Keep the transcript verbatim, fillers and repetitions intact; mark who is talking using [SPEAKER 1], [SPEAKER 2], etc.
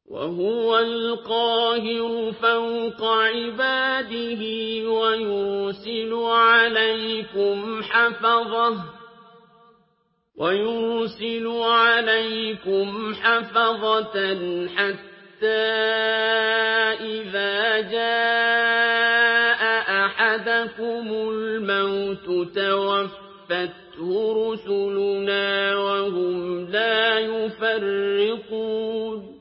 [SPEAKER 1] وهو القاهر فوق عباده ويرسل عليكم حفظة ويرسل عليكم حفظة حتى إذا جاء أحدكم الموت توفته رسلنا وهم لا يفرطون